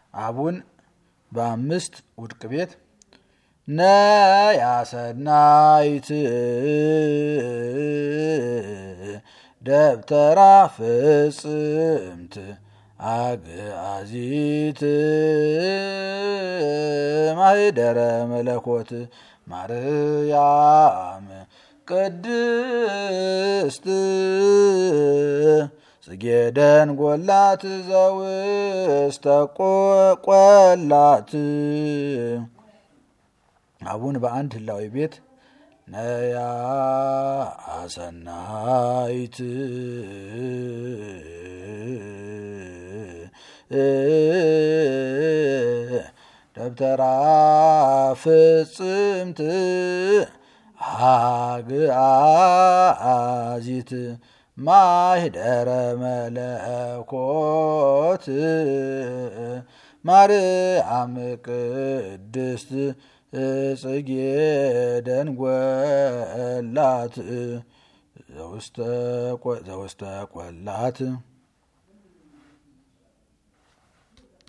አቡን በአምስት ውድቅ ቤት ነያ ሰናይት ደብተራ ፍጽምት አግአዚት ማኅደረ መለኮት ማርያም ቅድስት ጽጌ ደንጐላት ዘውስተ ቈላት አቡን በአንድ ህላዊ ቤት ነያ ሰናይት ደብተራ ፍጽምት አግአዚት ማኅደረ መለኮት ማርያም ቅድስት ጽጌ ደንጐላት ዘውስተ ቈላት